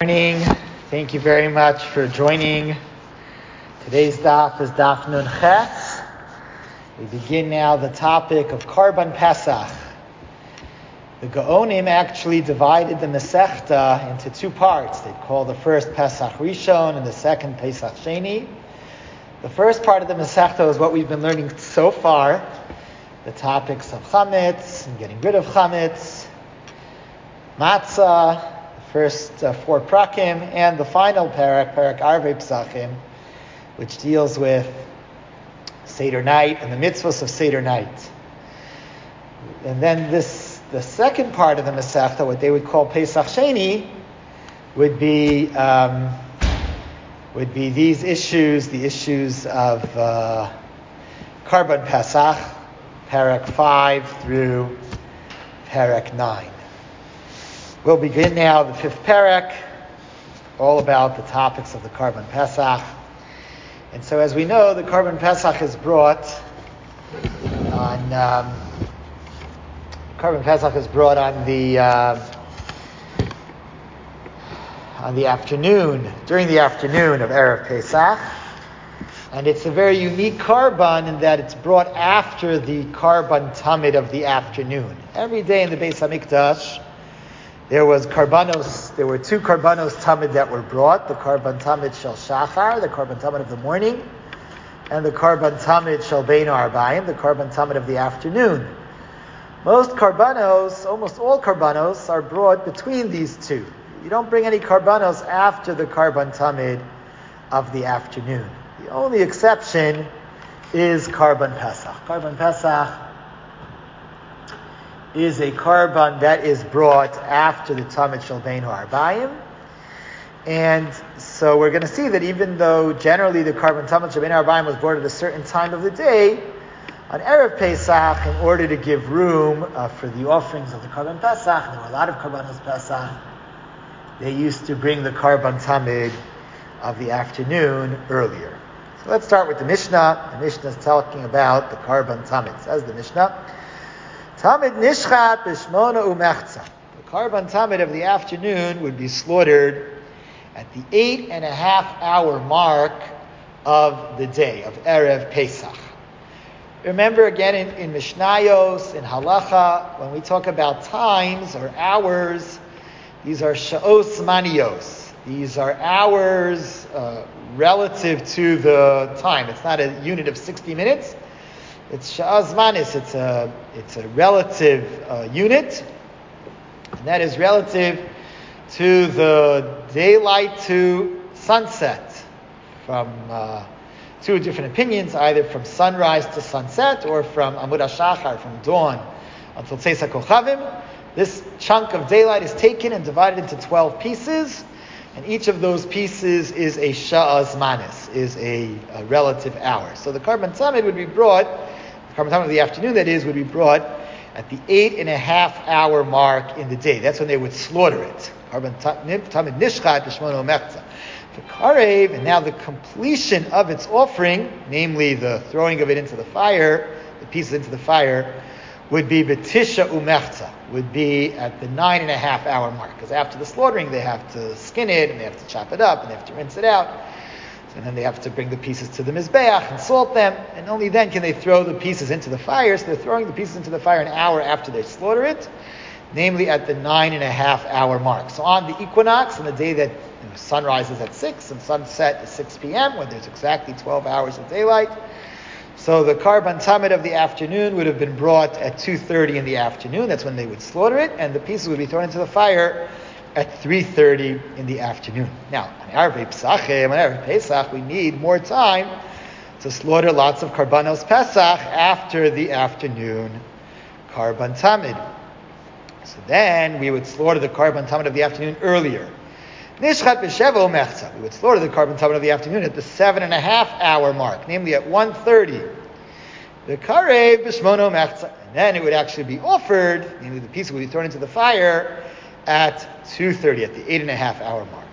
Morning. Thank you very much for joining. Today's daf is daf Nun Ches. We begin now the topic of Karban Pesach. The Gaonim actually divided the Masechta into two parts. They call the first Pesach Rishon and the second Pesach Sheni. The first part of the Masechta is what we've been learning so far, the topics of Chametz and getting rid of Chametz, Matzah, first four prakim, and the final parak Arvei Pesachim, which deals with Seder night and the mitzvahs of Seder night. And then the second part of the Masechta, what they would call Pesach Sheni, would be these issues, the issues of Karban Pesach, parak 5 through parak 9. We'll begin now the fifth parak, all about the topics of the Karban Pesach. And so, as we know, the Karban Pesach is brought on the afternoon, during the afternoon of Erev Pesach, and it's a very unique Karban in that it's brought after the Karban Tamid of the afternoon. Every day in the Beis Hamikdash, there were two Karbanos Tamid that were brought, the Karban Tamid Shel Shachar, the Karban Tamid of the morning, and the Karban Tamid Shel Bein Arbaim, the Karban Tamid of the afternoon. Almost all Karbanos are brought between these two. You don't bring any Karbanos after the Karban Tamid of the afternoon. The only exception is Karban Pesach. Karban Pesach is a Karban that is brought after the Tamid Shel Bein Arbaim. And so we're going to see that even though generally the Karban Tamid Shel Bein Arbaim was brought at a certain time of the day, on Erev Pesach, in order to give room for the offerings of the Karban Pesach, and there were a lot of Karbanos Pesach, they used to bring the Karban Tamid of the afternoon earlier. So let's start with the Mishnah. The Mishnah is talking about the Karban Tamid. It says the Mishnah, Tamid nishchat b'shmona umechza. The Karban Tamid of the afternoon would be slaughtered at the 8.5-hour mark of the day of Erev Pesach. Remember again in Mishnayos, in Halacha, when we talk about times or hours, these are sha'os manios. These are hours relative to the time. It's not a unit of 60 minutes. It's sha'az manis. It's a relative unit, and that is relative to the daylight to sunset. From two different opinions, either from sunrise to sunset, or from Amud HaShachar, from dawn until Tzeis HaKochavim. This chunk of daylight is taken and divided into 12 pieces, and each of those pieces is a sha'az manis, is a relative hour. So the Karban Tamid would be brought, the Karban Tamid of the afternoon, that is, would be brought at the 8.5-hour mark in the day. That's when they would slaughter it. Karban Tamid nishchat b'shmona umechza. For Karev, and now the completion of its offering, namely the throwing of it into the fire, the pieces into the fire, would be B'tisha umechza, would be at the 9.5-hour mark. Because after the slaughtering, they have to skin it, and they have to chop it up, and they have to rinse it out. And then they have to bring the pieces to the Mizbeach and salt them, and only then can they throw the pieces into the fire. So they're throwing the pieces into the fire an hour after they slaughter it, namely at the 9.5-hour mark. So on the equinox, on the day that sunrise is at 6 and sunset is 6 p.m., when there's exactly 12 hours of daylight, so the Karban Tamid of the afternoon would have been brought at 2:30 in the afternoon. That's when they would slaughter it, and the pieces would be thrown into the fire at 3:30 in the afternoon. Now, on Erev Pesach, we need more time to slaughter lots of Karbanos Pesach after the afternoon Karban Tamid. So then we would slaughter the Karban Tamid of the afternoon earlier. Nishchat b'sheva umechza. We would slaughter the Karban Tamid of the afternoon at the 7.5-hour mark, namely at 1:30. The karev b'shmona umechza. And then it would actually be offered, namely the piece would be thrown into the fire at 2:30, at the 8.5-hour mark.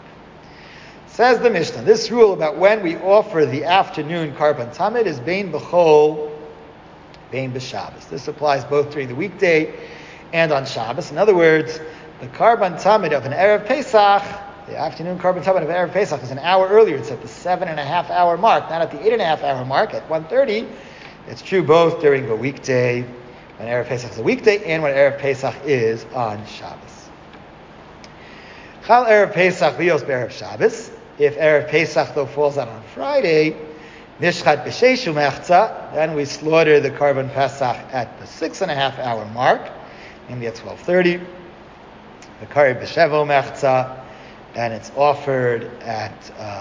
Says the Mishnah, this rule about when we offer the afternoon Karban Tamid is bein b'chol, bein b'Shabbos. This applies both during the weekday and on Shabbos. In other words, the Karban Tamid of an Erev Pesach the afternoon Karban Tamid of Erev Pesach is an hour earlier. It's at the 7.5 hour mark, not at the 8.5 hour mark, at 1:30. It's true both during the weekday, when Erev Pesach is a weekday, and when Erev Pesach is on Shabbos. Chal Erev Pesach lios be'erev Shabbos. If Erev Pesach, though, falls out on Friday, Nishchat b'sheshu mechza, then we slaughter the Karban Pesach at the 6.5 hour mark, maybe at 12:30. The Kari b'shevo mechza, and it's offered at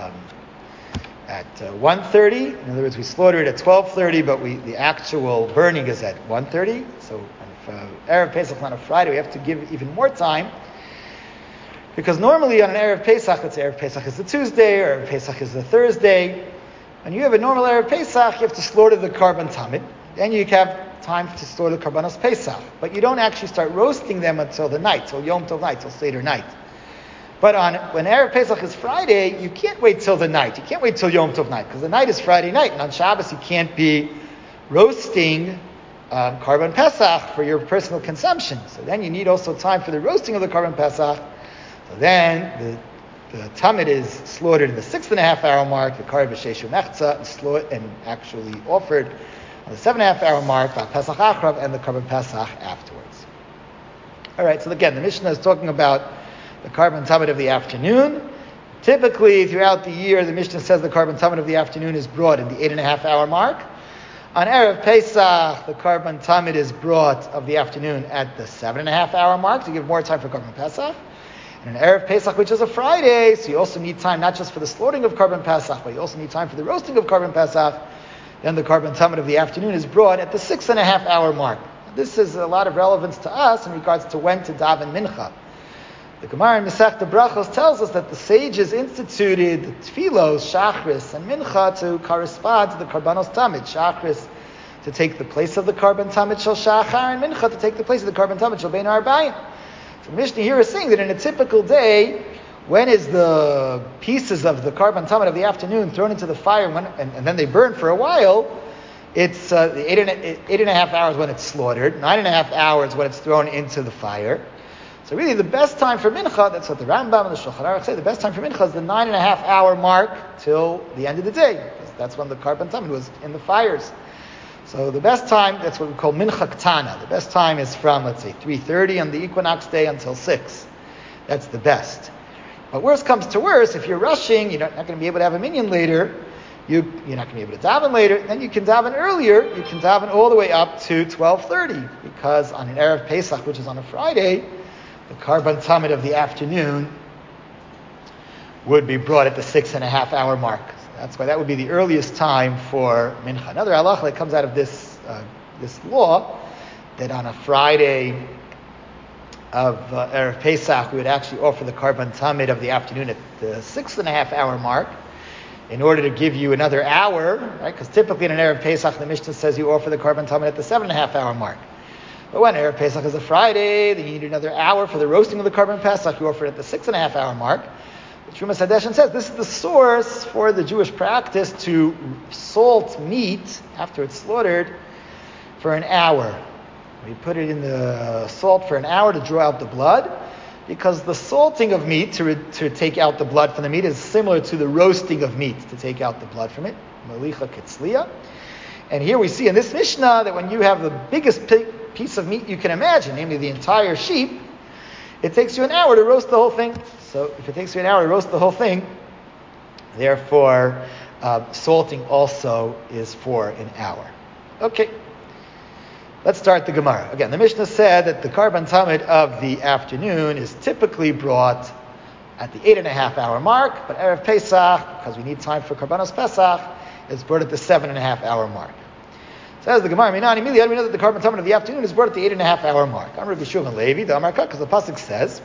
1:30. In other words, we slaughter it at 12:30, but the actual burning is at 1:30. So if Erev Pesach on a Friday, we have to give even more time, because normally on an Erev Pesach, let's say Erev Pesach is the Tuesday, or Erev Pesach is the Thursday, and you have a normal Erev Pesach, you have to slaughter the Karban Tamid, then you have time to slaughter the Karbanos Pesach, but you don't actually start roasting them until the night, till Yom Tov night, till Seder night. But when Erev Pesach is Friday, you can't wait till the night. You can't wait till Yom Tov night, because the night is Friday night, and on Shabbos you can't be roasting Karban Pesach for your personal consumption. So then you need also time for the roasting of the Karban Pesach. So then the Tamid is slaughtered in the 6.5 hour mark, the Kari b'sheshu mechza, and actually offered on the 7.5 hour mark, by Pesach Achrav, and the Karban Pesach afterwards. All right, so again, the Mishnah is talking about the Karban Tamid of the afternoon. Typically, throughout the year, the Mishnah says the Karban Tamid of the afternoon is brought in the 8.5 hour mark. On Erev Pesach, the Karban Tamid is brought of the afternoon at the 7.5 hour mark to give more time for Karban Pesach. And an Erev Pesach, which is a Friday, so you also need time not just for the slaughtering of Karban Pesach, but you also need time for the roasting of Karban Pesach. Then the Karban Tamid of the afternoon is brought at the 6.5 hour mark. This is a lot of relevance to us in regards to when to daven mincha. The Gemara in Masechta Brachos tells us that the sages instituted the tefillos, shachris, and mincha to correspond to the Karbanos Tamid. Shachris to take the place of the Karban Tamid shel Shachar, and mincha to take the place of the Karban Tamid shel Bein Arbayim. So the Mishnah here is saying that in a typical day, when is the pieces of the Karban Tamid of the afternoon thrown into the fire, and then they burn for a while? It's the 8.5 hours when it's slaughtered, 9.5 hours when it's thrown into the fire. So really the best time for mincha, that's what the Rambam and the Shulchan Aruch say, the best time for mincha is the 9.5 hour mark till the end of the day, because that's when the Karban Tamid was in the fires. So the best time, that's what we call mincha ktana. The best time is from, let's say, 3:30 on the equinox day until 6. That's the best. But worst comes to worst, if you're rushing, you're not going to be able to have a minyan later, you're not going to be able to daven later, then you can daven earlier, you can daven all the way up to 12:30, because on an Erev Pesach, which is on a Friday, the Karban Tamid of the afternoon would be brought at the 6.5 hour mark. So that's why that would be the earliest time for mincha. Another halacha that comes out of this law, that on a Friday of Erev Pesach, we would actually offer the Karban Tamid of the afternoon at the 6.5 hour mark, in order to give you another hour, right? Because typically in an Erev Pesach, the Mishnah says you offer the Karban Tamid at the 7.5 hour mark. But when Erev Pesach is a Friday, then you need another hour for the roasting of the Karban Pesach. You offer it at the 6.5 hour mark. The Trumas Hadeshen says this is the source for the Jewish practice to salt meat after it's slaughtered for an hour. We put it in the salt for an hour to draw out the blood, because the salting of meat to take out the blood from the meat is similar to the roasting of meat to take out the blood from it. Malicha Kitzliya. And here we see in this Mishnah that when you have the biggest piece of meat you can imagine, namely the entire sheep, it takes you an hour to roast the whole thing. So if it takes you an hour to roast the whole thing, therefore salting also is for an hour. Okay, let's start the Gemara. Again, the Mishnah said that the Karban Tamid of the afternoon is typically brought at the 8.5 hour mark, but Erev Pesach, because we need time for Karbanos Pesach, is brought at the 7.5 hour mark. Says the Gemara, Minani Mili, how do we know that the Karban Tamid of the afternoon is brought at the 8.5 hour mark? I'm Rabbi Shimon Levi, the Amar Kak, because the pasuk says,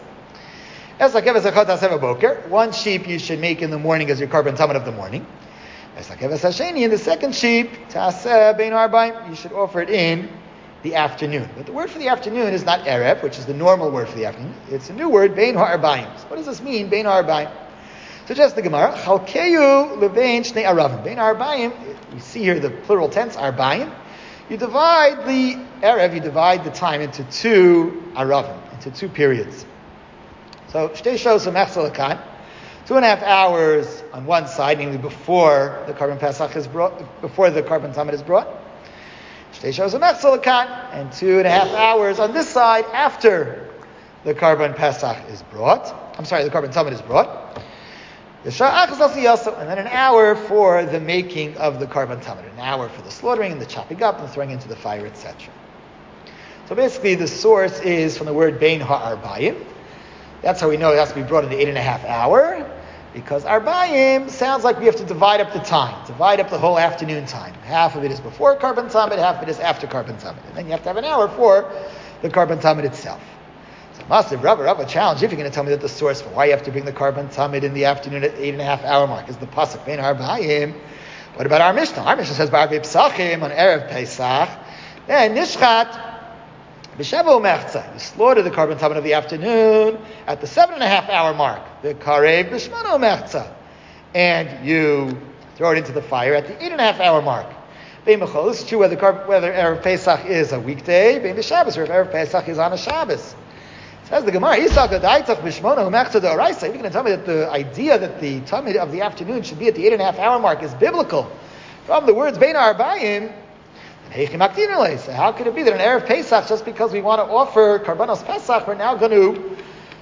one sheep you should make in the morning as your Karban Tamid of the morning. In the second sheep, you should offer it in the afternoon. But the word for the afternoon is not Erev, which is the normal word for the afternoon. It's a new word, Bein Ha'arbayim. So what does this mean, Bein Ha'arbayim? Suggests the Gemara, Chalkeyu levein shnei aravim. Bein Ha'arbayim, we see here the plural tense, Arbayim. You divide the Erev, you divide the time into two aravim, into two periods. So, Shtei Shos Mechzelakan. 2.5 hours on one side, namely before the Karban Pesach is brought, before the Karban Tamid is brought. And 2.5 hours on this side after the Karban Pesach is brought. The Karban Tamid is brought. And then an hour for the making of the Karban Tamid. An hour for the slaughtering and the chopping up and throwing into the fire, etc. So basically the source is from the word Bein Ha'arbayim. That's how we know it has to be brought in the 8.5 hour, because Arbayim sounds like we have to divide up the time, divide up the whole afternoon time. Half of it is before Karban Tamid, half of it is after Karban Tamid. And then you have to have an hour for the Karban Tamid itself. So Massive Rava challenge, if you're going to tell me that the source for why you have to bring the Karban Tamid in the afternoon at 8.5 hour mark is the Pasuk Bein Arbayim. What about our Mishnah? Our Mishnah says, Ba'arvei Psachim on Erev Pesach, then Nishchat, you slaughter the Karban Tamid of the afternoon at the 7.5 hour mark, the Karev B'Shmano Mechza, and you throw it into the fire at the 8.5 hour mark. This is true whether Erev Pesach is a weekday, or if Erev Pesach is on a Shabbos. Says the Gemara, if you're going to tell me that the idea that the Tamid of the afternoon should be at the 8.5 hour mark is biblical, from the words Bein Arbayim, so how could it be that in Erev Pesach, just because we want to offer Karbanos Pesach, we're now going to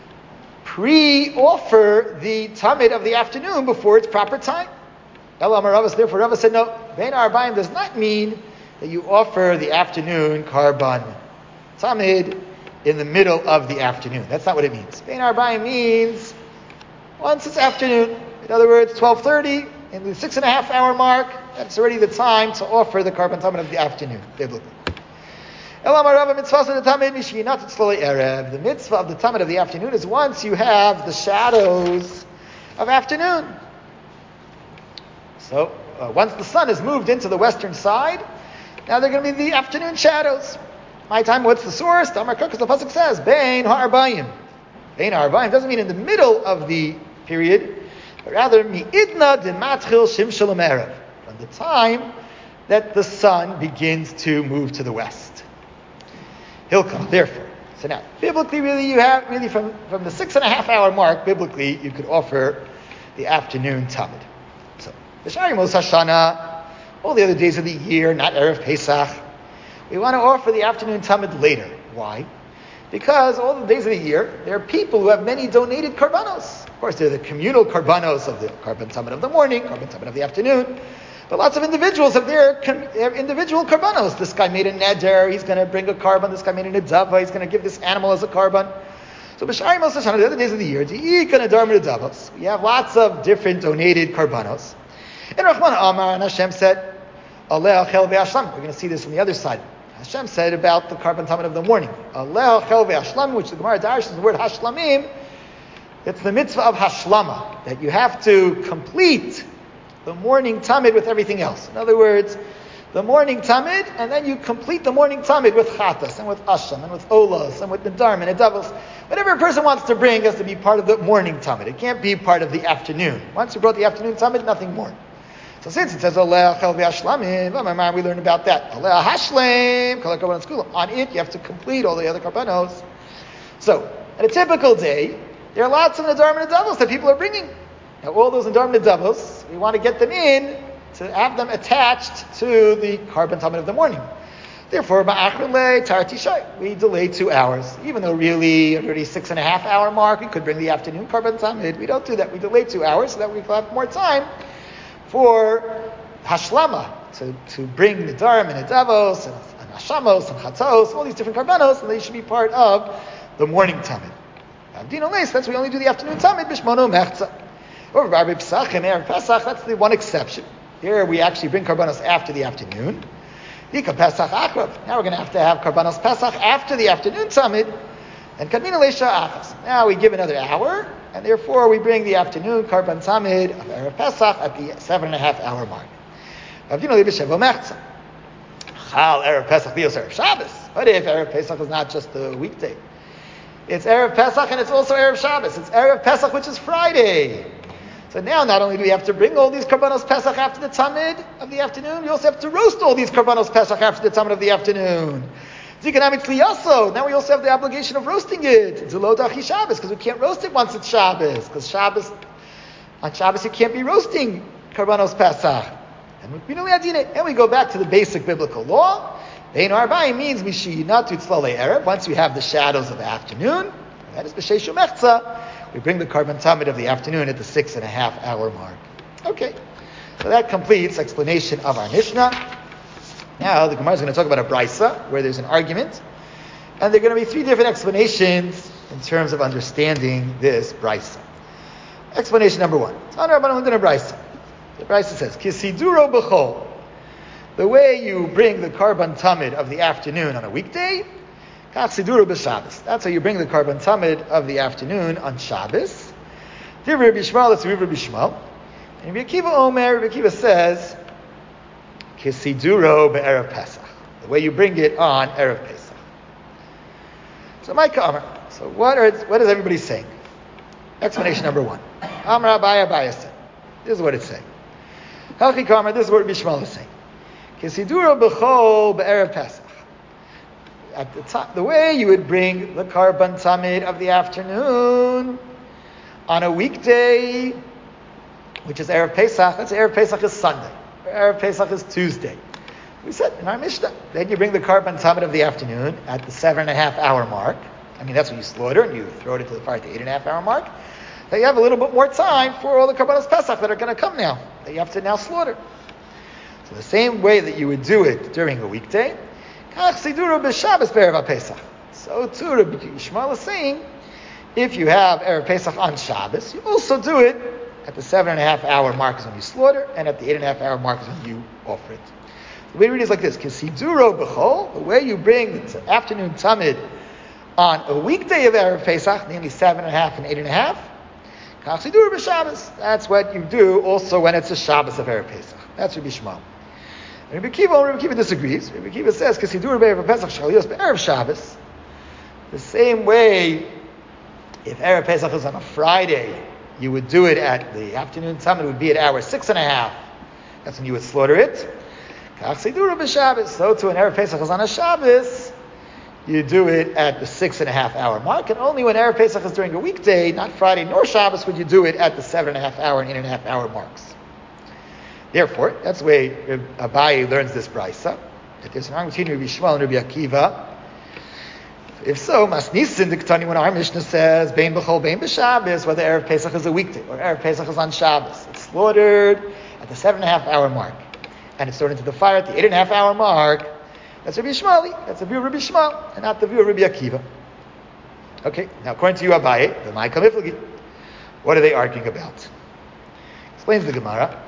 pre-offer the Tamid of the afternoon before its proper time? Therefore Rava said, no, Bein Arbayim does not mean that you offer the afternoon Karban Tamid in the middle of the afternoon. That's not what it means. Bein Arbayim means once it's afternoon. In other words, 12:30, in the 6.5 hour mark, that's already the time to offer the Karban Tamid of the afternoon, biblically. The mitzvah of the Tamid of the afternoon is once you have the shadows of afternoon. So, once the sun has moved into the western side, now they're going to be the afternoon shadows. My time, what's the source? The Pasuk says, Bein Ha'arbayim. Bein Ha'arbayim doesn't mean in the middle of the period, but rather, mi'idna de matchil shimshel erev, from the time that the sun begins to move to the west. Hilkah, therefore. So now, biblically, really, you have, from the 6.5 hour mark, biblically, you could offer the afternoon Tamid. So, B'shari Mos Hashana, all the other days of the year, not Erev Pesach, we want to offer the afternoon Tamid later. Why? Because all the days of the year, there are people who have many donated karbanos. Of course, there are the communal karbanos of the Karban Tamid of the morning, Karban Tamid of the afternoon. But lots of individuals have their individual karbanos. This guy made a neder, he's going to bring a karban. This guy made a nedava, he's going to give this animal as a karban. So B'shari Mos Hashana, the other days of the year, we have lots of different donated karbanos. And Rahman Amar and Hashem said, Aleh Achel Ve'ashlam. We're going to see this on the other side. Hashem said about the Karban Tamid of the morning, Aleh Achel Ve'ashlam, which the Gemara darshan the word Hashlamim. It's the mitzvah of Hashlama, that you have to complete the morning Tamid with everything else. In other words, the morning Tamid, and then you complete the morning Tamid with Chatas, and with Asham, and with Olas, and with Nedarim, and Nedavos. Whatever a person wants to bring has to be part of the morning Tamid. It can't be part of the afternoon. Once you brought the afternoon Tamid, nothing more. So since it says Aleh Achel Ve'ashlamim, we learn about that. Aleh Hashlim, Kol HaKarbanos Kulam. On it, you have to complete all the other karbanos. So, on a typical day, there are lots of Nedarim and Nedavos that people are bringing. Now, all those Nedarim and Nedavos, we want to get them in to have them attached to the Karban Tamid of the morning. Therefore, we delay 2 hours. Even though really, already 6.5 hour mark, we could bring the afternoon Karban Tamid. We don't do that. We delay 2 hours so that we have more time for Hashlama, to bring Nedarim and Nedavos and Hashamos and Chatos, all these different karbanos, and they should be part of the morning Tamid. That's we only do the afternoon Tamid, B'Shmano Mechza. Over Ba'arvei Pesachim, Erev Pesach, that's the one exception. Here we actually bring karbanos after the afternoon. Yika Pesach Akrav. Now we're going to have karbanos Pesach after the afternoon Tamid, and Kadmina Leisha Achas. Now we give another hour, and therefore we bring the afternoon Karban Tamid of Erev Pesach at the 7.5 hour mark. Avdino B'Shevo Mechza. Chal Erev Pesach Bios Erev Shabbos. What if Erev Pesach is not just the weekday? It's Erev Pesach and it's also Erev Shabbos. It's Erev Pesach, which is Friday. So now not only do we have to bring all these Karbanos Pesach after the Tamid of the afternoon, we also have to roast all these Karbanos Pesach after the Tamid of the afternoon. Now we also have the obligation of roasting it. Zelot Achi Shabbos, because we can't roast it once it's Shabbos, because Shabbos On Shabbos, you can't be roasting Karbanos Pesach. And we go back to the basic biblical law. Bein Arbaim means Mishiyinatu Tzlalei Erev. Once you have the shadows of the afternoon, that is B'Sheshu Mechza, we bring the Karban Tamid of the afternoon at the 6.5 hour mark. Okay, so that completes explanation of our Mishnah. Now the Gemara is going to talk about a Brisa, where there's an argument, and there are going to be 3 different explanations in terms of understanding this Brisa. Explanation number 1. The Brisa says, Kisiduro b'chol. The way you bring the Karban Tamid of the afternoon on a weekday, Kach Siduro b'Shabbos. That's how you bring the Karban Tamid of the afternoon on Shabbos. Divrei Rabbi Yishmael, it's Rabbi Yishmael. And Rabbi Akiva says, Kisiduro be'erev Pesach. The way you bring it on Erev Pesach. So my Amar. So what is everybody saying? Explanation number 1. Amar Abaya said. This is what it's saying. Halchi Kamar, this is what Rabbi Yishmael is saying. Kisiduro b'chol be'erev Pesach. At the time, the way you would bring the Karban Tamid of the afternoon on a weekday, which is Erev Pesach, let's say Erev Pesach is Sunday, or Erev Pesach is Tuesday. We said in our Mishnah, then you bring the Karban Tamid of the afternoon at the 7.5 hour mark. I mean, that's when you slaughter and you throw it into the fire at the 8.5 hour mark. Then you have a little bit more time for all the Karbanos Pesach that are going to come now, that you have to now slaughter. So the same way that you would do it during a weekday, so too Rabbi Yishmael is saying, if you have Erev Pesach on Shabbos, you also do it at the 7.5 hour mark is when you slaughter, and at the 8.5 hour mark is when you offer it. The way to read it is like this: Kisiduro b'chol, the way you bring the afternoon tamid on a weekday of Erev Pesach, namely 7.5 and 8.5. Kisiduro b'Shabbos. That's what you do also when it's a Shabbos of Erev Pesach. That's Rabbi Yishmael. Rabbi Akiva disagrees. Rabbi Akiva says, Kisiduro be'erev Pesach shalios be'erev Shabbos. The same way, if Erev Pesach is on a Friday, you would do it at the afternoon tamid, it would be at hour 6.5. That's when you would slaughter it. So to an Erev Pesach is on a Shabbos, you do it at the 6.5 hour mark, and only when Erev Pesach is during a weekday, not Friday nor Shabbos, would you do it at the 7.5 hour and 8.5 hour marks. Therefore, that's the way Abaye learns this brisa, that there's an argument between Rabbi Yishmael and Rabbi Akiva. If so, Masnisin, the Ketani, when our Mishnah says, Bein b'chol, bein b'Shabbos, whether Erev Pesach is a weekday or Erev Pesach is on Shabbos, it's slaughtered at the 7.5 hour mark, and it's thrown into the fire at the 8.5 hour mark. That's Rabbi Yishmael. That's the view of Rabbi Yishmael, and not the view of Rabbi Akiva. Okay, now according to you, Abaye, the Ma'ikam Iflagi, what are they arguing about? Explains the Gemara.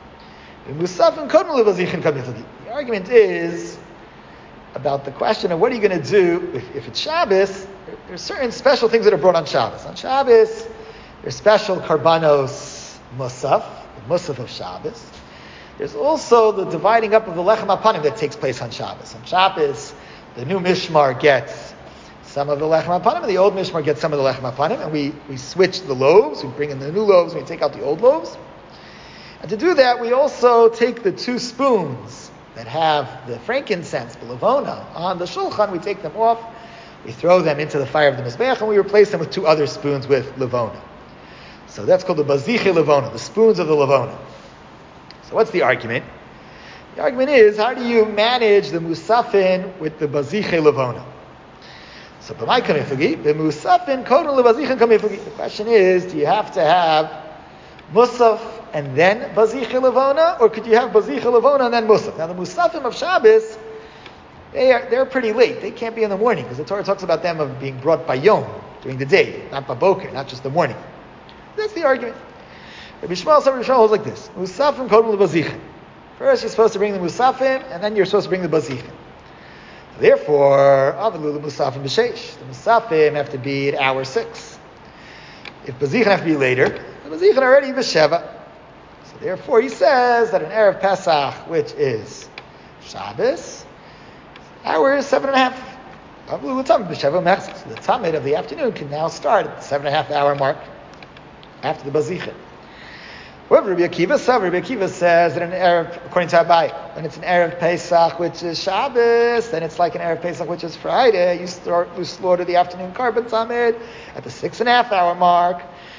The argument is about the question of what are you going to do if it's Shabbos. There's certain special things that are brought on Shabbos. On Shabbos, there's special karbanos musaf, the musaf of Shabbos. There's also the dividing up of the lechem hapanim that takes place on Shabbos. On Shabbos, the new mishmar gets some of the lechem hapanim, and the old mishmar gets some of the lechem hapanim, and we switch the loaves. We bring in the new loaves, and we take out the old loaves. And to do that, we also take the 2 spoons that have the frankincense, the levona, on the shulchan. We take them off, we throw them into the fire of the mizbeach, and we replace them with 2 other spoons with levona. So that's called the baziche levona, the spoons of the levona. So what's the argument? The argument is, how do you manage the musafin with the baziche levona? So b'may kamifagi, b'musafin kodun lebaziche kamifagi. The question is, do you have to have musaf and then baziche levona, or could you have baziche levona and then musaf? Now the musafim of Shabbos, they're pretty late. They can't be in the morning, because the Torah talks about them of being brought by yom, during the day, not by boker, not just the morning. That's the argument. Rabbi Yishmael holds like this: musafim kodem lebaziche. First, you're supposed to bring the musafim, and then you're supposed to bring the baziche. Therefore, avalu musafim b'sheish. The musafim have to be at hour 6. If baziche have to be later, the baziche are already b'sheva. So therefore, he says that an Erev Pesach, which is Shabbos, hour is 7.5. So the tamid of the afternoon can now start at the 7.5 hour mark after the baziche. However, Rabbi Akiva says that an Erev, according to Abaye, when it's an Erev Pesach, which is Shabbos, then it's like an Erev Pesach, which is Friday. You slaughter the afternoon karban tamid at the 6.5 hour mark.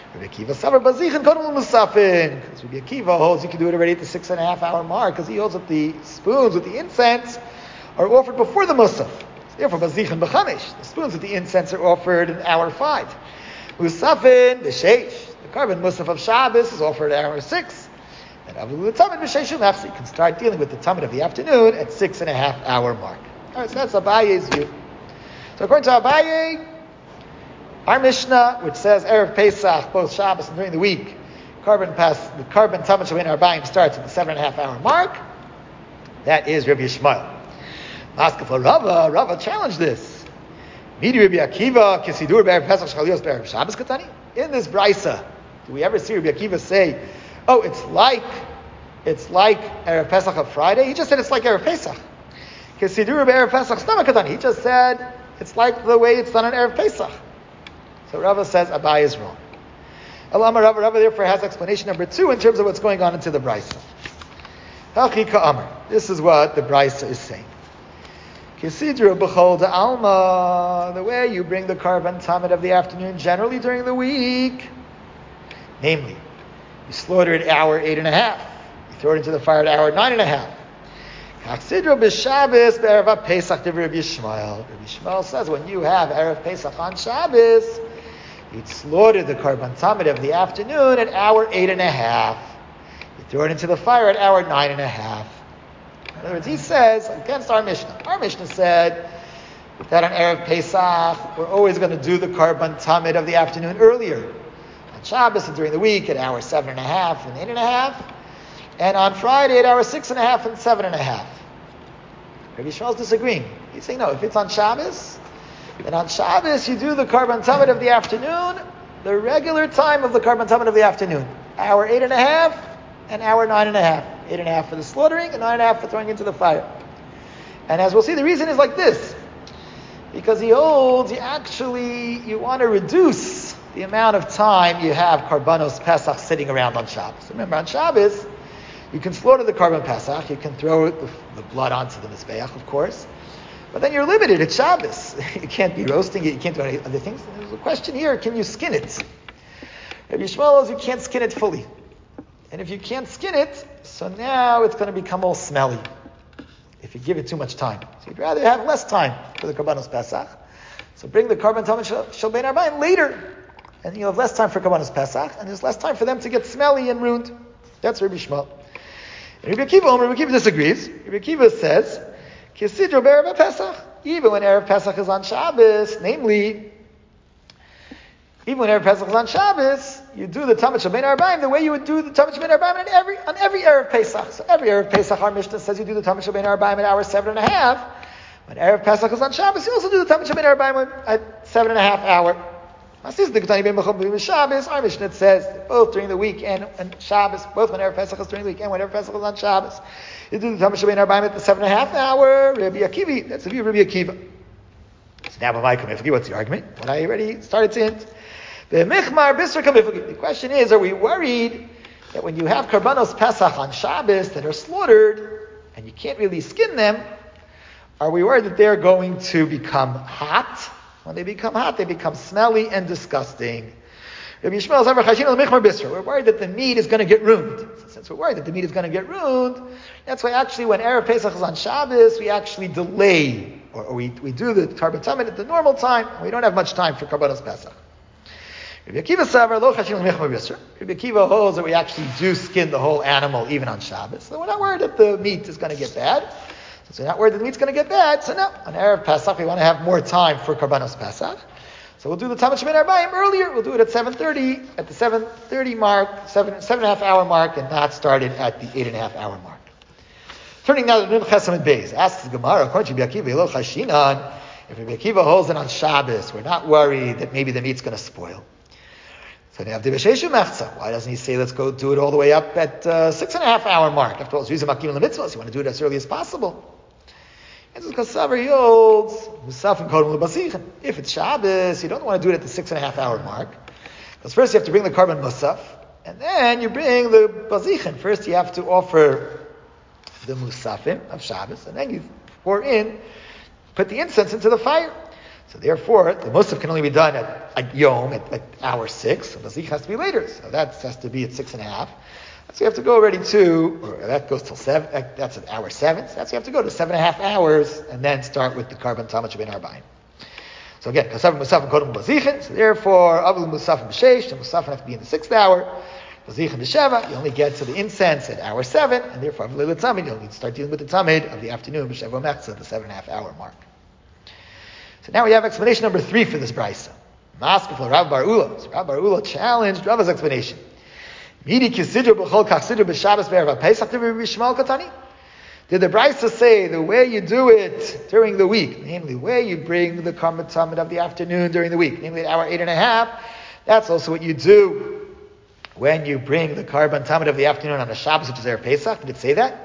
Rabbi Akiva Savar Bazichin Kodem Musafin. Because Rabbi Akiva holds you can do it already at the 6.5 hour mark, because he holds that the spoons with the incense are offered before the Musaf. Therefore, Bazichin B'chamish. The spoons with the incense are offered in hour 5. Musafin, the Sheish. The carbon Musaf of Shabbos is offered at hour 6. And Avlu Tamid B'Sheish Machsi. You can start dealing with the Tamid of the afternoon at 6.5 hour mark. Alright, so that's Abaye's view. So according to Abaye, our Mishnah, which says Erev Pesach, both Shabbos and during the week, the carbon Tamid Shabbat Arbayim starts at the 7.5 hour mark. That is Rabbi Yishmael. Maskefla Rava challenged this. Midi Rabbi Akiva, Kisidur Be'erev Pesach Shchalios Be'erev Shabbos Katani. In this brisa, do we ever see Rabbi Akiva say, "Oh, it's like Erev Pesach of Friday"? He just said it's like Erev Pesach. Kisidur Be'erev Pesach Shnama Katani. He just said it's like the way it's done on Erev Pesach. So Rava says Abai is wrong. Elama Rava therefore has explanation number 2 in terms of what's going on into the brisa. Halchika Amar. This is what the brisa is saying. Kisidra b'chol da'alma, the way you bring the karban tamid of the afternoon generally during the week, namely, you slaughter it at hour 8.5, you throw it into the fire at hour 9.5. Kachsidra b'Shabbos be'erev Pesach to Rabbi Yishmael. Rabbi Yishmael says when you have erev Pesach on Shabbos, you'd slaughter the karban tamid of the afternoon at hour 8.5. You throw it into the fire at hour 9.5. In other words, he says, against our Mishnah. Our Mishnah said that on Erev Pesach, we're always going to do the Karban Tamid of the afternoon earlier. On Shabbos and during the week at hour 7.5 and 8.5. And on Friday at hour 6.5 and 7.5. Rabbi Yishmael's disagreeing. He's saying, no, if it's on Shabbos, then on Shabbos you do the Karban Tamid of the afternoon, the regular time of the Karban Tamid of the afternoon. Hour 8.5 and hour 9.5. 8.5 for the slaughtering and 9.5 for throwing into the fire. And as we'll see, the reason is like this. Because he holds, you want to reduce the amount of time you have Karbanos Pesach sitting around on Shabbos. Remember, on Shabbos, you can slaughter the Karban Pesach, you can throw the blood onto the Mizbeach, of course, but then you're limited at Shabbos. You can't be roasting it, you can't do any other things. There's a question here, can you skin it? Rabbi Yishmael says you can't skin it fully. And if you can't skin it, so now it's going to become all smelly if you give it too much time. So you'd rather have less time for the Karbanos Pesach. So bring the Karban Tamid Shel Bein Arbayim later. And you'll have less time for Karbanos Pesach, and there's less time for them to get smelly and ruined. That's Rabbi Yishmael. And Rabbi Akiva disagrees. Rabbi Akiva says, Kisidro Be'erev Pesach. Even when Erev Pesach is on Shabbos, namely, even when Erev Pesach is on Shabbos, you do the Tamid Shel Bein Arbayim the way you would do the Tamid Shel Bein Arbayim on every Erev Pesach. So every Erev Pesach, our Mishnah says you do the Tamid Shel Bein Arbayim at hour 7.5. When Erev Pesach is on Shabbos, you also do the Tamid Shel Bein Arbayim at 7.5 hour. Our Mishnah says both during the week and Shabbos, both when Erev Pesach is during the week and when Erev Pesach is on Shabbos, you do the Tamid Shel Bein Arbayim at the 7.5 hour. Rabbi Akiva, that's the view of Rabbi Akiva. So now, what's the argument? When I already started to hint. The question is, are we worried that when you have Karbanos Pesach on Shabbos that are slaughtered and you can't really skin them, are we worried that they're going to become hot? When they become hot, they become smelly and disgusting. Rabbi Yishmael says, we're worried that the meat is going to get ruined. So since we're worried that the meat is going to get ruined, that's why actually when Erev Pesach is on Shabbos, we actually delay, or we do the Karban Tamid at the normal time, and we don't have much time for Karbanos Pesach. Rabbi Akiva holds that we actually do skin the whole animal even on Shabbos. So we're not worried that the meat is going to get bad. Since we're not worried that the meat's going to get bad, so no, on Erev Pesach we want to have more time for Karbanos Pesach. So we'll do the Tamid Shel Bein Arbayim earlier. We'll do it at 7:30, at the 7:30 mark, 7.5 hour mark, and not start it at the 8.5 hour mark. Turning now to Nun Chesam and Beis. Asks the Gemara, according to Rabbi Akiva, Elo Chashinan, if Rabbi Akiva holds it on Shabbos, we're not worried that maybe the meat's going to spoil. So why doesn't he say let's go do it all the way up at 6.5 hour mark? After all, it's Rizim Akim L'Mitzvah, so you want to do it as early as possible. And so because Savar holds Musaf and Kodem L'Bazichin. If it's Shabbos, you don't want to do it at the 6.5 hour mark. Because first you have to bring the Karban Musaf, and then you bring the Bazichin. First you have to offer the Musafim of Shabbos, and then you put the incense into the fire. So therefore, the Musaf can only be done at Yom, at hour 6, so the Zik has to be later. So that has to be at 6:30. So you have to go already or that goes till 7, that's at hour 7. So that's you have to go to 7.5 hours, and then start with the Karban Tamid Shebein Arbaim. So again, Kasavim Musafim Kodem Bazichin, so therefore, Avil Musafim B'Sheish, the Musafim have to be in the 6th hour, Bazichin B'Sheva, you only get to the incense at hour 7, and therefore, Avil Tamid, you'll need to start dealing with the Tamid of the afternoon, B'Sheva Mechza, the 7.5 hour mark. So now we have explanation number 3 for this brisa. Maskefel Rav Bar Ula. So Rav Bar Ula challenged Rava's explanation. Midi kisidru b'chol kachsidru b'Shabbos be'erev Pesach b'Shmal Katani. Did the brisa say the way you do it during the week, namely where you bring the Karban Tamid of the afternoon during the week, namely at hour 8:30, that's also what you do when you bring the Karban Tamid of the afternoon on a Shabbos, which is erev Pesach? Did it say that?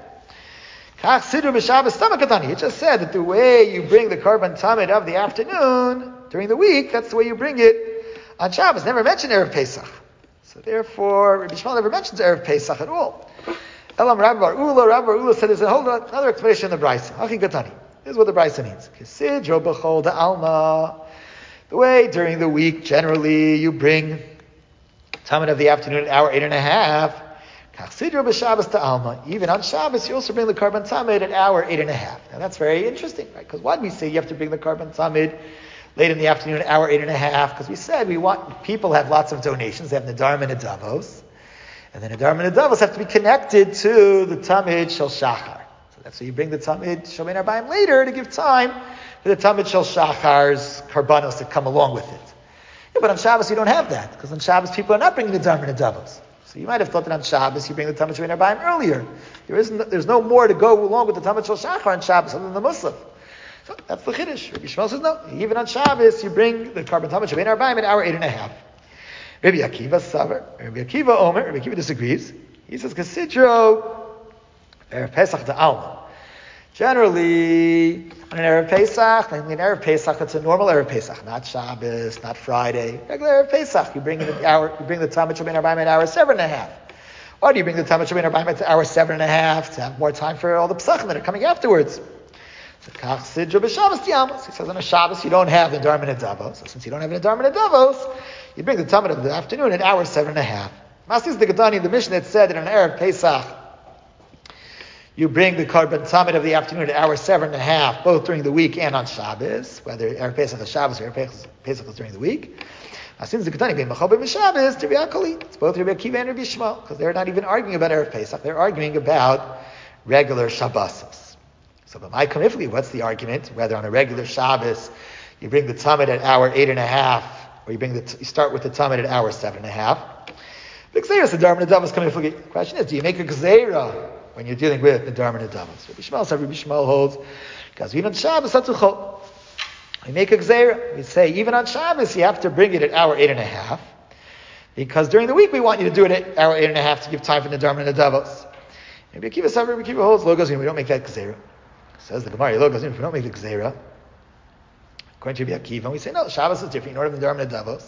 It just said that the way you bring the Karban Tamid of the afternoon during the week, that's the way you bring it on Shabbos. Never mentioned erev Pesach. So therefore, Rabbi Shmuel never mentions erev Pesach at all. Elam Rabbi Bar Ula said there's a whole another explanation in the Brisa. Hachi Gatani. This is what the Brisa means. Kisidro b'chol da'alma. The way during the week, generally, you bring Tamid of the afternoon at hour 8:30. Kachsidro b'Shabbos ta'alma. Even on Shabbos, you also bring the Karban Tamid at hour 8:30. Now that's very interesting, right? Because why do we say you have to bring the Karban Tamid late in the afternoon at hour 8:30? Because we said people have lots of donations. They have Nedarim and Nedavos. And the Nedarim and Nedavos have to be connected to the Tamid Shel Shachar. So that's why you bring the Tamid Shebein Arbaim later to give time for the Tamid Shel Shachar's Karbanos to come along with it. Yeah, but on Shabbos you don't have that, because on Shabbos people are not bringing the Nedarim and Nedavos. So you might have thought that on Shabbos you bring the Tamid Shebein Arbaim earlier. There's no more to go along with the Tamid Shel Shachar on Shabbos other than the Musaf. So that's the Chiddush. Rabbi Shmuel says no. Even on Shabbos you bring the Karban Tamid Shebein Arbaim at hour 8:30. Rabbi Akiva Savar. Rabbi Akiva Omer. Rabbi Akiva disagrees. He says Kasidro erev Pesach da'alma. Generally, on an erev Pesach, namely an erev Pesach, it's a normal erev Pesach, not Shabbos, not Friday. Regular erev Pesach, you bring the Tamid Shebein Arbaim at hour 7:30. Why do you bring the Tamid Shebein Arbaim at hour 7:30? To have more time for all the Pesachim that are coming afterwards. So Kach Sidra b'Shabbos Tiyamos. He says on a Shabbos you don't have the Nedarim and Nedavos. So since you don't have the Nedarim and Nedavos, you bring the Tamid of the afternoon at hour 7:30. Mastis the Gedani, the Mishnah had said that on erev Pesach you bring the Karban Tamid of the afternoon at hour 7:30, both during the week and on Shabbos, whether erev Pesach is Shabbos or erev Pesach is during the week. Since the Gedani being Machal b'Shabbos, to Rabbi Akali, it's both Rabbi Akiva and Rabbi Shmuel, because they're not even arguing about erev Pesach; they're arguing about regular Shabbosos. So, but my Kamifli, what's the argument? Whether on a regular Shabbos you bring the Tamid at hour 8:30, or you start with the Tamid at hour 7:30. The Gzeira is the Nedarim and Nedavos Kamifli. The question is, do you make a Gzeira when you're dealing with the Nedarim and Nedavos? Rabbi Shmuel holds, because even on Shabbos, Hatzuchol. We make a Gzeira. We say, even on Shabbos, you have to bring it at hour 8:30, because during the week we want you to do it at hour 8:30 to give time for the Nedarim and Nedavos. Rabbi Akiva holds, Logos, we don't make that Gzeira. Says the Gemara, Logos, if we don't make the Gzeira, according to Rabbi Akiva, and we say, no, Shabbos is different, you don't have the Nedarim and Nedavos.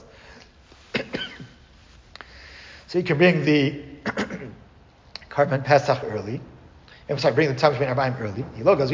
So you can bring the Karban Pesach early. Bring the Tamid Shebein Arbaim early. Logos,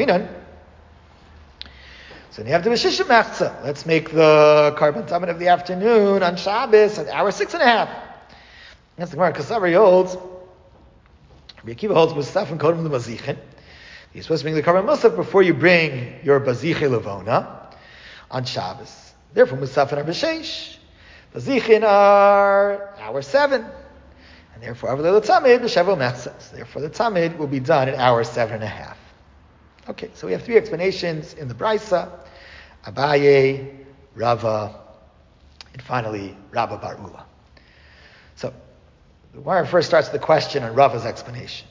so you have the B'Shishim Mechza. Let's make the Karban Tamid of the afternoon on Shabbos at hour 6:30. That's the Gemara. Kasavri holds. Rabbi Akiva holds Musaf and Kodem the Bazichin. You're supposed to bring the Karban Musaf before you bring your Baziche Levona on Shabbos. Therefore, Musaf and B'Sheish. Bazichin are hour 7. And therefore, Avil Tamid B'Shevo Mechza. Therefore, the Tamid will be done at hour 7:30. Okay, so we have 3 explanations in the Brisa. Abaye, Rava, and finally, Rabba Bar Ula. So, the Gemara first starts with the question on Rava's explanation.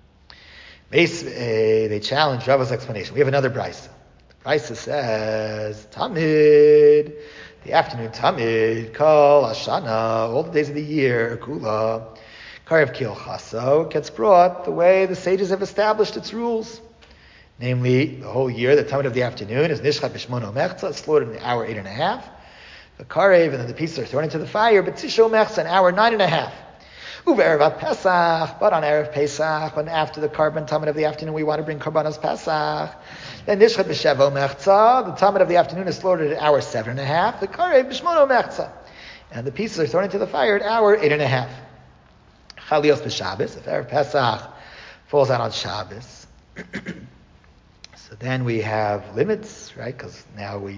They challenge Rava's explanation. We have another Brisa. The Brisa says, Tamid, the afternoon Tamid, Kol Ashana, all the days of the year, Kula, Karev Kil Chaso, gets brought the way the sages have established its rules. Namely, the whole year, the Tamid of the afternoon is Nishchat B'Shmono Mechza, slaughtered in the hour 8:30. The Karev, and then the pieces are thrown into the fire, but Tisho Mechza, an hour 9:30. Uve'erev Pesach, but on Erev Pesach, when after the Karban Tamid of the afternoon we want to bring Karbanos Pesach, then Nishchat b'Sheva Mechza, the Tamid of the afternoon is slaughtered at hour 7.5, the Karev b'Shmono Mechza, and the pieces are thrown into the fire at hour 8.5. Chalios b'Shabbos, if Erev Pesach falls out on Shabbos, so then we have limits, right? Because now we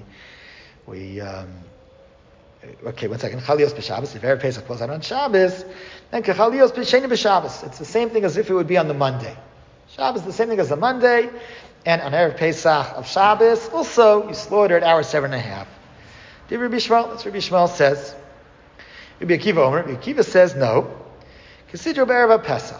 okay, one second. Chalios b'Shabbos. If Erev Pesach falls out on Shabbos, then Chalios b'Sheni b'Shabbos. It's the same thing as if it would be on the Monday. Shabbos is the same thing as the Monday, and on Erev Pesach of Shabbos, also you slaughter at hour 7.5. Did Rabbi Shmuel? That's what Rabbi Shmuel says. Rabbi Akiva says no. Consider Erev Pesach.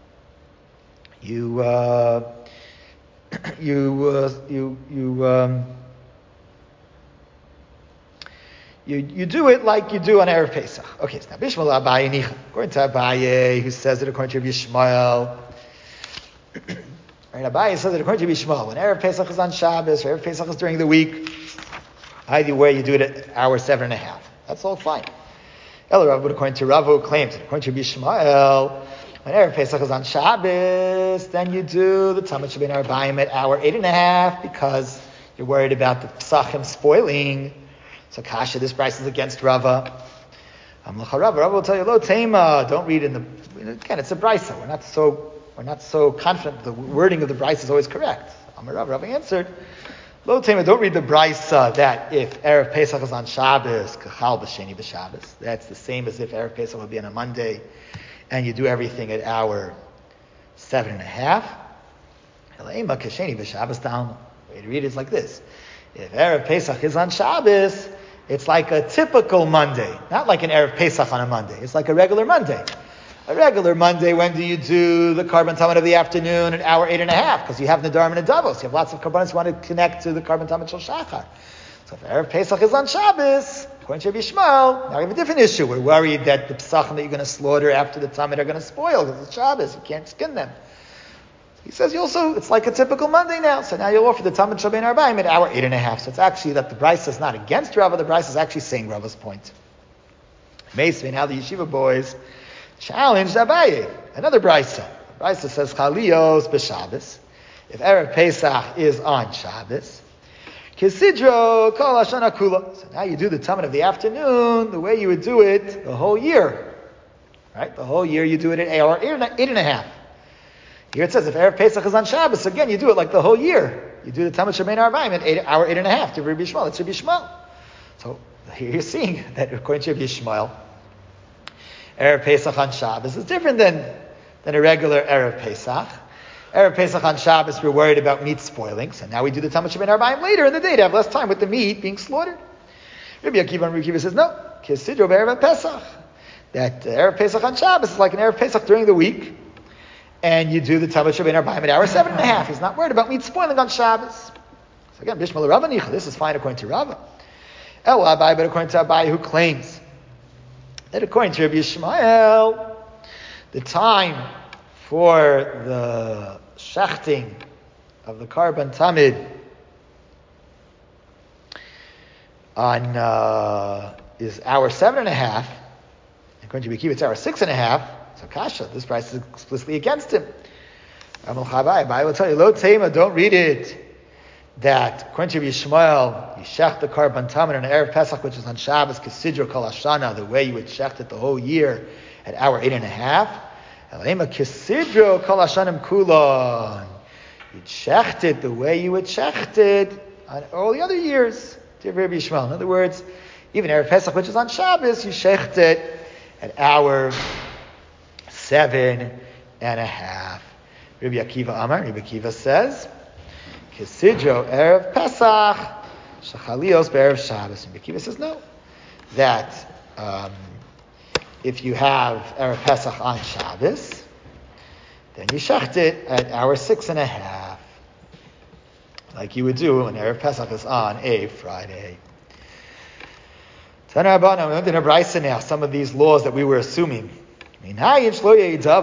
You do it like you do on Erev Pesach. Okay, so now Bishmal Abaye Nicha. According to Abaye, who says it according to Rabbi Yishmael. Right, Abaye says it according to Rabbi Yishmael. When Erev Pesach is on Shabbos, or Erev Pesach is during the week, either way you do it at hour 7.5. That's all fine. El Rav, but according to Rav, who claims it according to Rabbi Yishmael, when Erev Pesach is on Shabbos, then you do the Tamid Shebein Arbaim at hour 8.5 because you're worried about the Pesachim spoiling. So Kasha, this price is against Rava. Rava will tell you, Lo Tema, don't read in the, again, it's a brisa. We're not so confident the wording of the brisa is always correct. Rava answered, Lo Tema, don't read the brisa that if Erev Pesach is on Shabbos, Kachal b'Sheni b'Shabbos. That's the same as if Erev Pesach would be on a Monday, and you do everything at hour 7.5. Elema Kasheni b'Shabbos Talmud. The way to read it is like this. If Erev Pesach is on Shabbos, it's like a typical Monday. Not like an Erev Pesach on a Monday. It's like a regular Monday. A regular Monday, when do you do the Karban Tamid of the afternoon at hour 8.5? Because you have Nadarim and Nedavos. You have lots of Karbanos who want to connect to the Karban Tamid Shel Shachar. So if Erev Pesach is on Shabbos, according to Rabbi Yishmael, now we have a different issue. We're worried that the Pesachim that you're going to slaughter after the Tamid are going to spoil because it's Shabbos. You can't skin them. He says it's like a typical Monday now. So now you'll offer the Tamid Shebein Arbaim at hour 8.5. So it's actually that the brisa is not against Rava, the brisa is actually saying Rava's point. Meisvei, now the yeshiva boys challenged Abaye. Another brisa. The brisa says Chalios b'Shabbos. If Erev Pesach is on Shabbos, Kisidro kol hashana kula. So now you do the Tamid of the afternoon the way you would do it the whole year. Right? The whole year you do it at hour 8.5. Here it says, if Erev Pesach is on Shabbos, again, you do it like the whole year. You do the Tamid Shebein Arbaim at hour 8.5 to Rabbi Yishmael. That's Rabbi Yishmael. So here you're seeing that according to Rabbi Yishmael, Erev Pesach on Shabbos is different than a regular Erev Pesach. Erev Pesach on Shabbos, we're worried about meat spoiling. So now we do the Tamid Shebein Arbaim later in the day to have less time with the meat being slaughtered. Rabbi Akiva says, no, Kisidro Erev Pesach. That Erev Pesach on Shabbos is like an Erev Pesach during the week. And you do the Tamid Shebein Arbaim at hour 7.5. He's not worried about meat spoiling on Shabbos. So again, Bishmal Rava Nicha. This is fine according to Rava. El Abai, but according to Abai, who claims that according to Rabbi Yishmael, the time for the shechting of the Karban Tamid on is hour 7.5. According to Rabbi Akiva, it's hour 6.5. So Kasha, this price is explicitly against him. I will tell you, Lo Tema, don't read it that according to Yishmael, you shech the Karban Tamid on Erev Pesach, which is on Shabbos, Kisidro Kol Hashana, the way you would shech it the whole year at hour 8.5. Elema Kisidro Kol Hashanim Kulon. You'd shecht it the way you would shecht it on all the other years, to Rabbi Yishmael. In other words, even Erev Pesach, which is on Shabbos, you shecht it at hour 7.5. Rabbi Akiva Amar, Rabbi Akiva says, Kisidro Erev Pesach, Shachalios Be'erev Shabbos. Rabbi Akiva says no. That if you have Erev Pesach on Shabbos, then you shecht it at hour 6.5. Like you would do when Erev Pesach is on a Friday. Tana Rabbanan, we went in a brisa now, some of these laws that we were assuming. How do we know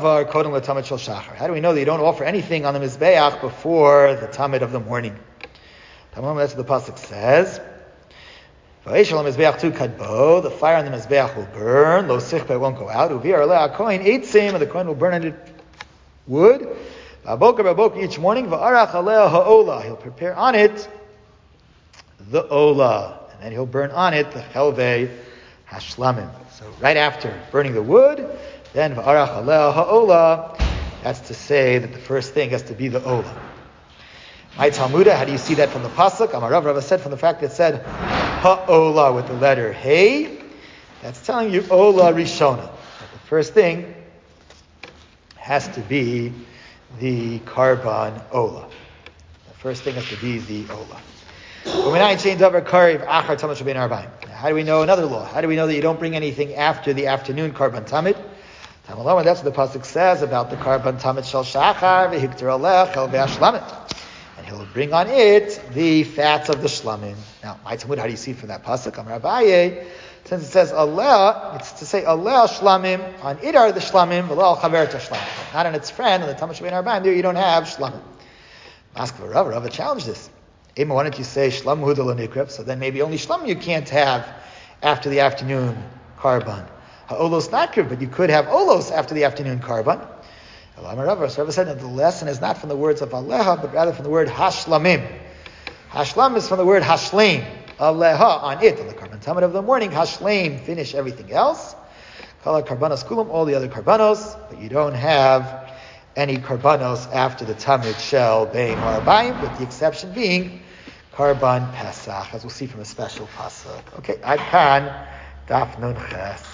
that you don't offer anything on the Mizbeach before the Tamid of the morning? That's what the Pasuk says. The fire on the Mizbeach will burn. Lo sichba won't go out. Uvir aleh kohen eitzim, and the kohen will burn on it wood. Each morning, v'arach aleh ha'olah. He'll prepare on it the olah, and then he'll burn on it the chelvei hashlamim. So right after burning the wood, then v'arach aleh ha'olah. That's to say that the first thing has to be the olah. My Talmudah, how do you see that from the pasuk? Amar Rava said from the fact that it said ha'olah with the letter hey, that's telling you olah rishona. That the first thing has to be the karban olah. The first thing has to be the olah. How do we know another law? How do we know that you don't bring anything after the afternoon karban tamid? That's what the pasuk says about the karban tamid shel shachar v'hikter alech el ve'ashlamit. And he'll bring on it the fats of the shlamim. Now, my Talmud, how do you see from that pasuk? Amar Abaye, since it says aleh, it's to say aleh shlamim, on it are the shlamim, v'lo al chaver shlamim. Not on its friend, on the Tamid Shebein Arbaim, there you don't have shlamim. Ask for Rava challenged this. Ema, why don't you say shlam huda lo nikrab? So then maybe only shlamim you can't have after the afternoon karban. Ha'olos nakrib, but you could have olos after the afternoon karban. Rava said that the lesson is not from the words of aleha, but rather from the word hashlamim. Hashlam is from the word hashleim. Aleha, on it, on the karban tamid of the morning. Hashleim, finish everything else. Kala karbanos kulam, all the other karbanos, but you don't have any karbanos after the tamid shel bein harbayim, with the exception being karban pesach, as we'll see from a special pasuk. Okay, Ad Kan, Daf Nun Ches.